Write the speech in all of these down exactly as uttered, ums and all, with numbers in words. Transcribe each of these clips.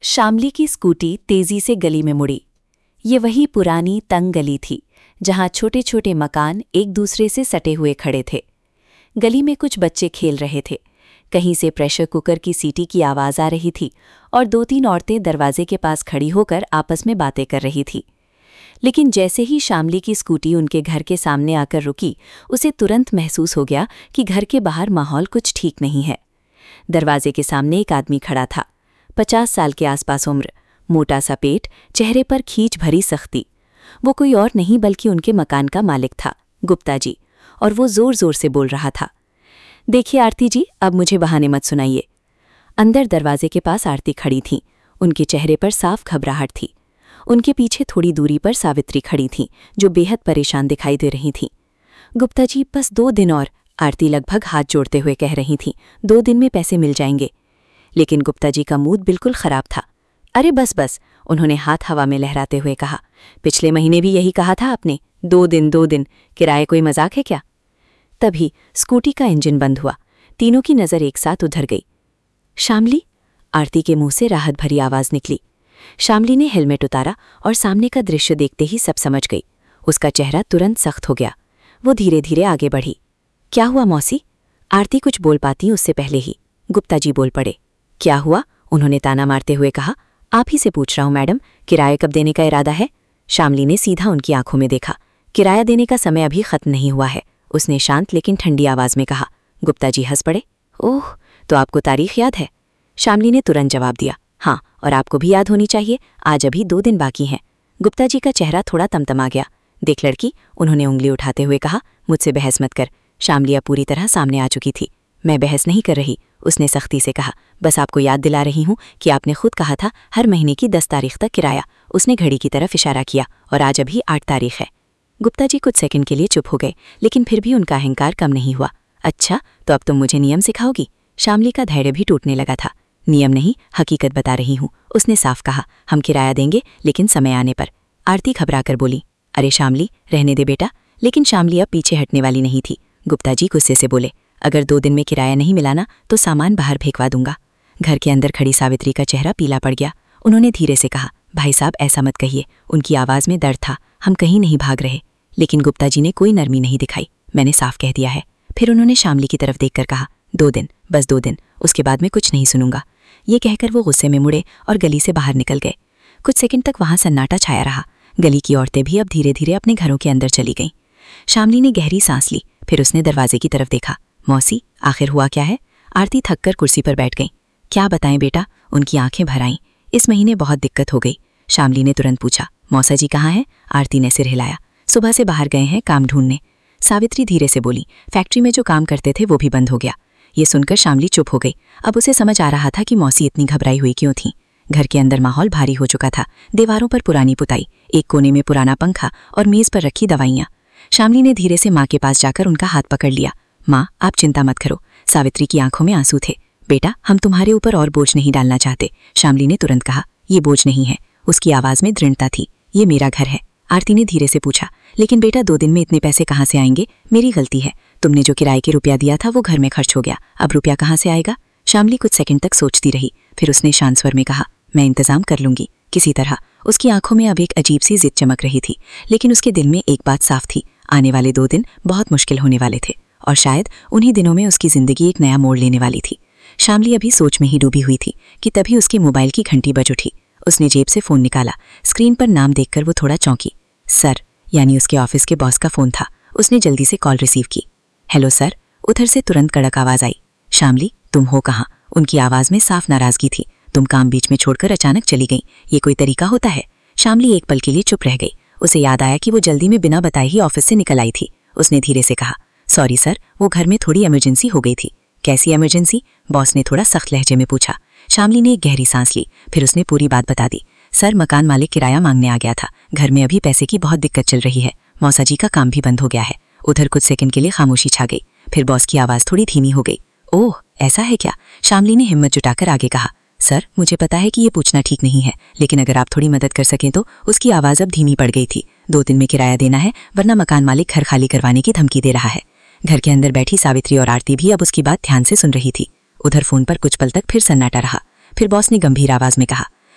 शामली की स्कूटी तेजी से गली में मुड़ी। ये वही पुरानी तंग गली थी जहां छोटे छोटे मकान एक दूसरे से सटे हुए खड़े थे। गली में कुछ बच्चे खेल रहे थे, कहीं से प्रेशर कुकर की सीटी की आवाज़ आ रही थी और दो तीन औरतें दरवाजे के पास खड़ी होकर आपस में बातें कर रही थी। लेकिन जैसे ही शामली की स्कूटी उनके घर के सामने आकर रुकी, उसे तुरंत महसूस हो गया कि घर के बाहर माहौल कुछ ठीक नहीं है। दरवाजे के सामने एक आदमी खड़ा था, पचास साल के आसपास उम्र, मोटा सा पेट, चेहरे पर खींच भरी सख्ती। वो कोई और नहीं बल्कि उनके मकान का मालिक था, गुप्ता जी, और वो जोर जोर से बोल रहा था, देखिए आरती जी, अब मुझे बहाने मत सुनाइए। अंदर दरवाजे के पास आरती खड़ी थीं, उनके चेहरे पर साफ घबराहट थी। उनके पीछे थोड़ी दूरी पर सावित्री खड़ी थीं, जो बेहद परेशान दिखाई दे रही थीं। गुप्ता जी, बस दो दिन और, आरती लगभग हाथ जोड़ते हुए कह रही थीं, दो दिन में पैसे मिल जाएंगे। लेकिन गुप्ता जी का मूड बिल्कुल खराब था। अरे बस बस, उन्होंने हाथ हवा में लहराते हुए कहा, पिछले महीने भी यही कहा था आपने, दो दिन दो दिन, किराए कोई मजाक है क्या? तभी स्कूटी का इंजन बंद हुआ। तीनों की नज़र एक साथ उधर गई। शामली, आरती के मुंह से राहत भरी आवाज़ निकली। शामली ने हेलमेट उतारा और सामने का दृश्य देखते ही सब समझ गई। उसका चेहरा तुरंत सख्त हो गया। वो धीरे धीरे आगे बढ़ी। क्या हुआ मौसी? आरती कुछ बोल पाती उससे पहले ही गुप्ता जी बोल पड़े। क्या हुआ? उन्होंने ताना मारते हुए कहा। आप ही से पूछ रहा हूं मैडम, किराया कब देने का इरादा है? शामली ने सीधा उनकी आंखों में देखा। किराया देने का समय अभी खत्म नहीं हुआ है, उसने शांत लेकिन ठंडी आवाज में कहा। गुप्ता जी हंस पड़े। ओह, तो आपको तारीख याद है? शामली ने तुरंत जवाब दिया। हाँ, और आपको भी याद होनी चाहिए, आज अभी दो दिन बाकी हैं। गुप्ता जी का चेहरा थोड़ा तमतमा गया। देख लड़की, उन्होंने उंगली उठाते हुए कहा, मुझसे बहस मत कर। शामली अब पूरी तरह सामने आ चुकी थी। मैं बहस नहीं कर रही, उसने सख्ती से कहा, बस आपको याद दिला रही हूं कि आपने खुद कहा था हर महीने की दस तारीख तक किराया। उसने घड़ी की तरफ इशारा किया, और आज अभी आठ तारीख है। गुप्ता जी कुछ सेकंड के लिए चुप हो गए, लेकिन फिर भी उनका अहंकार कम नहीं हुआ। अच्छा, तो अब तुम मुझे नियम सिखाओगी? शामली का धैर्य भी टूटने लगा था। नियम नहीं, हकीकत बता रही हूँ, उसने साफ कहा। हम किराया देंगे, लेकिन समय आने पर। आरती घबराकर बोली, अरे शामली, रहने दे बेटा। लेकिन शामली अब पीछे हटने वाली नहीं थी। गुप्ता जी गुस्से से बोले, अगर दो दिन में किराया नहीं मिला ना, तो सामान बाहर फेंकवा दूंगा। घर के अंदर खड़ी सावित्री का चेहरा पीला पड़ गया। उन्होंने धीरे से कहा, भाई साहब ऐसा मत कहिए। उनकी आवाज़ में दर्द था। हम कहीं नहीं भाग रहे। लेकिन गुप्ता जी ने कोई नरमी नहीं दिखाई। मैंने साफ कह दिया है। फिर उन्होंने शामली की तरफ देखकर कहा, दो दिन, बस दो दिन, उसके बाद मैं कुछ नहीं सुनूंगा। ये कहकर वो गुस्से में मुड़े और गली से बाहर निकल गए। कुछ सेकंड तक वहां सन्नाटा छाया रहा। गली की औरतें भी अब धीरे धीरे अपने घरों के अंदर चली गईं। शामली ने गहरी सांस ली, फिर उसने दरवाजे की तरफ देखा। मौसी, आखिर हुआ क्या है? आरती थककर कुर्सी पर बैठ गई। क्या बताएं बेटा? उनकी आंखें भर आईं। इस महीने बहुत दिक्कत हो गई। शामली ने तुरंत पूछा, मौसा जी कहाँ हैं? आरती ने सिर हिलाया। सुबह से बाहर गए हैं काम ढूंढने। सावित्री धीरे से बोली, फैक्ट्री में जो काम करते थे वो भी बंद हो गया। ये सुनकर शामली चुप हो गई। अब उसे समझ आ रहा था कि मौसी इतनी घबराई हुई क्यों थी। घर के अंदर माहौल भारी हो चुका था। दीवारों पर पुरानी पुताई, एक कोने में पुराना पंखा और मेज पर रखी दवाइयाँ। शामली ने धीरे से माँ के पास जाकर उनका हाथ पकड़ लिया। माँ, आप चिंता मत करो। सावित्री की आंखों में आंसू थे। बेटा, हम तुम्हारे ऊपर और बोझ नहीं डालना चाहते। शामली ने तुरंत कहा, ये बोझ नहीं है। उसकी आवाज़ में दृढ़ता थी। ये मेरा घर है। आरती ने धीरे से पूछा, लेकिन बेटा दो दिन में इतने पैसे कहाँ से आएंगे? मेरी गलती है। तुमने जो किराए के रुपया दिया था वो घर में खर्च हो गया। अब रुपया कहाँ से आएगा? शामली कुछ सेकंड तक सोचती रही, फिर उसने शांत स्वर में कहा, मैं इंतजाम कर लूंगी किसी तरह। उसकी आंखों में अब एक अजीब सी जिद चमक रही थी, लेकिन उसके दिल में एक बात साफ थी, आने वाले दो दिन बहुत मुश्किल होने वाले थे, और शायद उन्हीं दिनों में उसकी जिंदगी एक नया मोड़ लेने वाली थी। शामली अभी सोच में ही डूबी हुई थी कि तभी उसके मोबाइल की घंटी बज उठी। उसने जेब से फोन निकाला। स्क्रीन पर नाम देखकर वो थोड़ा चौंकी। सर, यानी उसके ऑफिस के बॉस का फोन था। उसने जल्दी से कॉल रिसीव की। Hello sir. उधर से तुरंत कड़क आवाज आई। शामली, तुम हो कहाँ? उनकी आवाज में साफ नाराजगी थी। तुम काम बीच में छोड़कर अचानक चली गई, ये कोई तरीका होता है? शामली एक पल के लिए चुप रह गई। उसे याद आया कि वो जल्दी में बिना बताए ही ऑफिस से निकल आई थी। उसने धीरे से कहा, सॉरी सर, वो घर में थोड़ी इमरजेंसी हो गई थी। कैसी इमरजेंसी? बॉस ने थोड़ा सख्त लहजे में पूछा। शामली ने एक गहरी सांस ली, फिर उसने पूरी बात बता दी। सर, मकान मालिक किराया मांगने आ गया था। घर में अभी पैसे की बहुत दिक्कत चल रही है। मौसा जी का काम भी बंद हो गया है। उधर कुछ सेकंड के लिए खामोशी छा गई, फिर बॉस की आवाज़ थोड़ी धीमी हो गई। ओह, ऐसा है क्या? शामली ने हिम्मत जुटाकर आगे कहा। सर, मुझे पता है कि ये पूछना ठीक नहीं है, लेकिन अगर आप थोड़ी मदद कर सकें तो। उसकी आवाज़ अब धीमी पड़ गई थी। दो दिन में किराया देना है, वरना मकान मालिक घर खाली करवाने की धमकी दे रहा है। घर के अंदर बैठी सावित्री और आरती भी अब उसकी बात ध्यान से सुन रही थी। उधर फोन पर कुछ पल तक फिर सन्नाटा रहा। फिर बॉस ने गंभीर आवाज में कहा,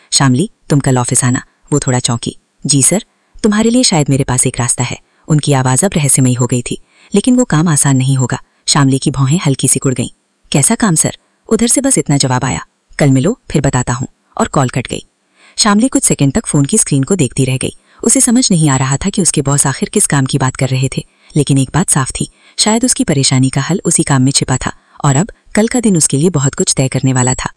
शामली, तुम कल ऑफिस आना। वो थोड़ा चौंकी। जी सर। तुम्हारे लिए शायद मेरे पास एक रास्ता है। उनकी आवाज़ अब रहस्यमयी हो गई थी। लेकिन वो काम आसान नहीं होगा। शामली की भौहें हल्की सी कुड़ गईं। कैसा काम सर? उधर से बस इतना जवाब आया, कल मिलो फिर बताता हूँ, और कॉल कट गई। शामली कुछ सेकंड तक फोन की स्क्रीन को देखती रह गई। उसे समझ नहीं आ रहा था कि उसके बॉस आखिर किस काम की बात कर रहे थे, लेकिन एक बात साफ थी, शायद उसकी परेशानी का हल उसी काम में छिपा था, और अब कल का दिन उसके लिए बहुत कुछ तय करने वाला था।